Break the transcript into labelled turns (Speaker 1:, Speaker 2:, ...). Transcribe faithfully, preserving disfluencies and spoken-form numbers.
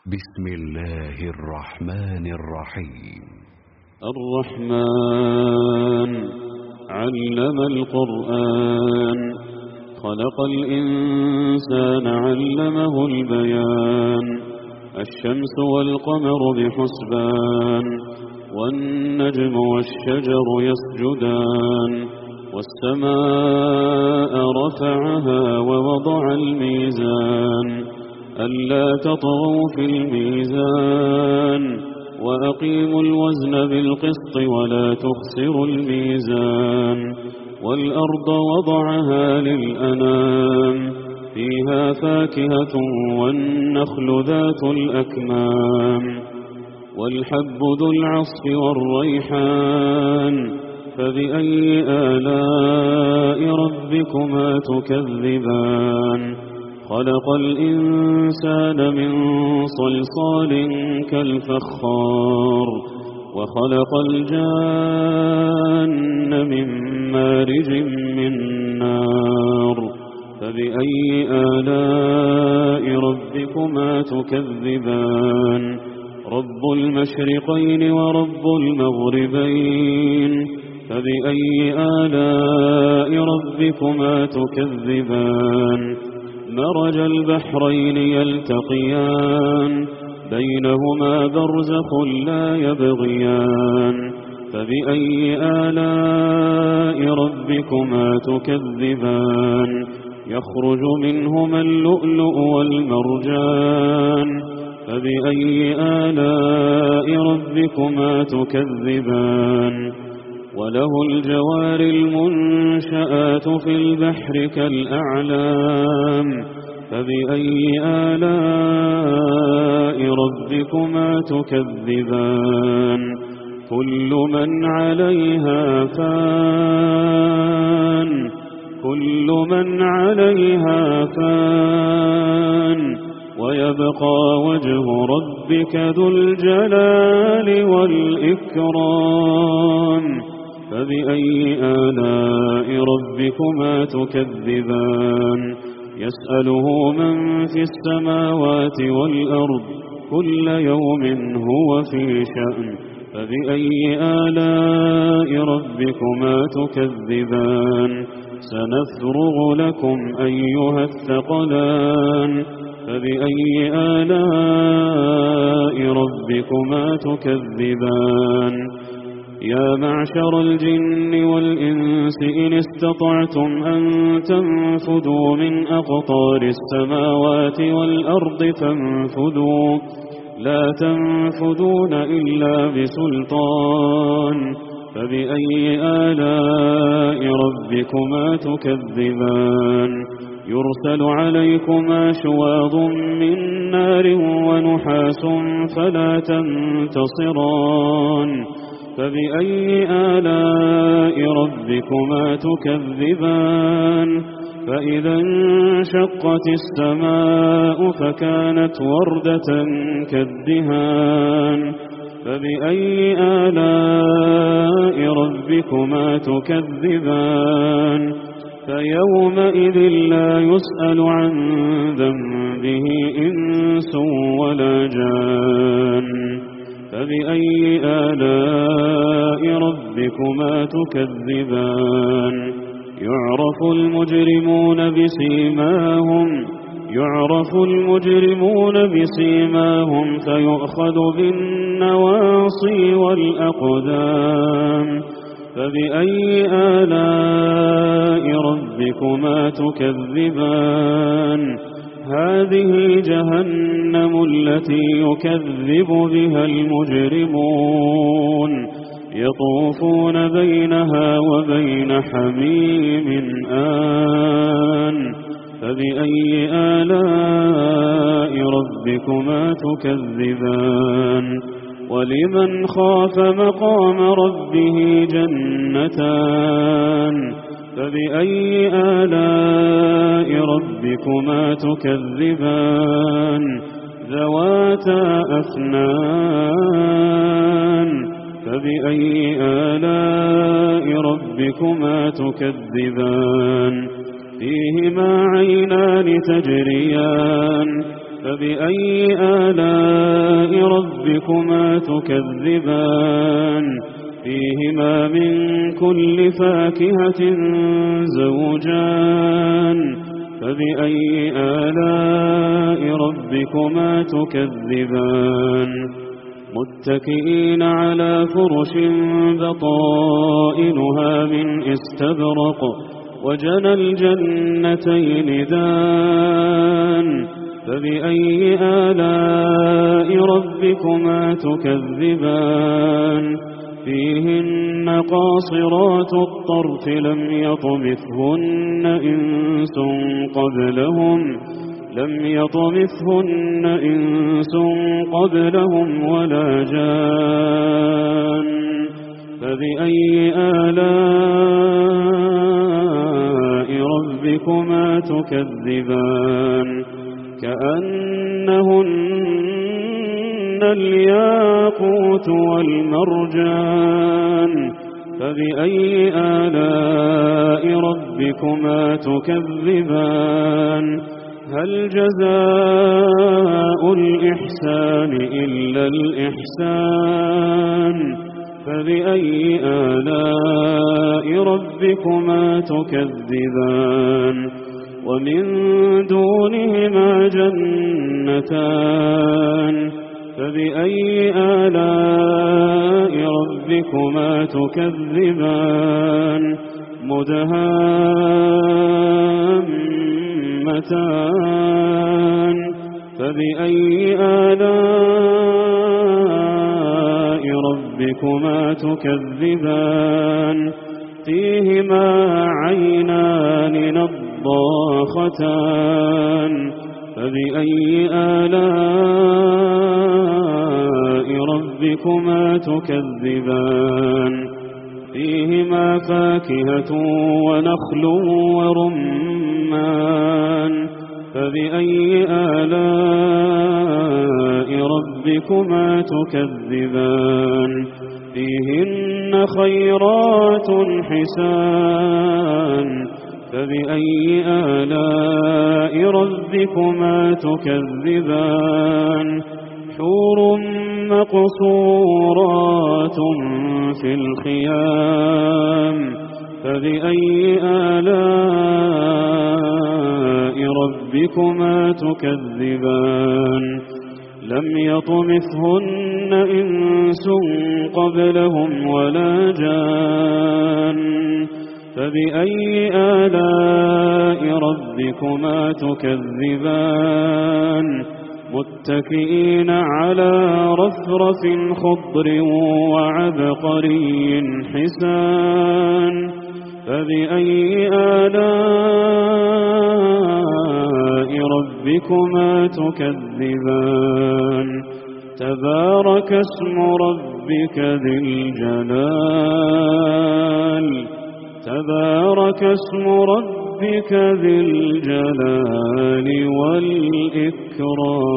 Speaker 1: بسم الله الرحمن الرحيم.
Speaker 2: الرحمن علم القرآن، خلق الإنسان علمه البيان. الشمس والقمر بحسبان، والنجم والشجر يسجدان. والسماء رفعها ووضع الميزان، ألا تطغوا في الميزان، وأقيموا الوزن بالقسط ولا تخسروا الميزان. والأرض وضعها للأنام، فيها فاكهة والنخل ذات الأكمام. والحب ذو العصف والريحان، فبأي آلاء ربكما تكذبان. خلق الإنسان من صلصال كالفخار، وخلق الجان من مارج من نار. فبأي آلاء ربكما تكذبان. رب المشرقين ورب المغربين، فبأي آلاء ربكما تكذبان. مرج البحرين يلتقيان، بينهما برزخ لا يبغيان. فبأي آلاء ربكما تكذبان. يخرج منهما اللؤلؤ والمرجان، فبأي آلاء ربكما تكذبان. وله الجوار المنشآت في البحر كالأعلام، فبأي آلاء ربكما تكذبان. كل من عليها فان، كل من عليها فان، ويبقى وجه ربك ذو الجلال والإكرام. فبأي آلاء ربكما تكذبان. يسأله من في السماوات والأرض، كل يوم هو في شأن. فبأي آلاء ربكما تكذبان. سنفرغ لكم أيها الثقلان، فبأي آلاء ربكما تكذبان. يا معشر الجن والإنس إن استطعتم أن تنفذوا من أقطار السماوات والأرض فانفذوا، لا تنفذون إلا بسلطان. فبأي آلاء ربكما تكذبان. يرسل عليكما شواظ من نار ونحاس فلا تنتصران. فبأي آلاء ربكما تكذبان. فإذا انشقت السماء فكانت وردة كالدهان. فبأي آلاء ربكما تكذبان. فيومئذ لا يسأل عن ذنبه إنس ولا جان. فبأي آلاء ربكما تكذبان. يعرف المجرمون بسيماهم، يعرف المجرمون بسيماهم فيؤخذ بالنواصي والأقدام. فبأي آلاء ربكما تكذبان. هذه جهنم التي يكذب بها المجرمون، يطوفون بينها وبين حميم آن. فبأي آلاء ربكما تكذبان. ولمن خاف مقام ربه جنتان، فبأي آلاء ربكما تكذبان. ذواتا أفنان، فبأي آلاء ربكما تكذبان. فيهما عينان تجريان، فبأي آلاء ربكما تكذبان فيهما من كل فاكهة زوجان فبأي آلاء ربكما تكذبان متكئين على فرش بطائنها من استبرق وجنى الجنتين دان فبأي آلاء ربكما تكذبان فيهن قاصرات الطرف لم يطمثهن إنس قبلهم لم يطمثهن إنس قبلهم ولا جان فبأي آلاء ربكما تكذبان كأنهن الياقوت والمرجان فبأي آلاء ربكما تكذبان هل جزاء الإحسان إلا الإحسان فبأي آلاء ربكما تكذبان ومن دونهما جنتان فبأي آلاء ربكما تكذبان مدهامتان فبأي آلاء ربكما تكذبان فيهما عينان نضاختان فبأي آلاء ربكما تكذبان فيهما فاكهة ونخل ورمان فبأي آلاء ربكما تكذبان فيهن خيرات حسان فبأي آلاء ربكما تكذبان حور مقصورات في الخيام فبأي آلاء ربكما تكذبان لم يطمثهن إنس قبلهم ولا جان فبأي آلاء ربكما تكذبان متكئين على رفرف خضر وعبقري حسان فبأي آلاء ربكما تكذبان تبارك اسم ربك ذي الجلال تبارك اسم ربك ذي الجلال والإكرام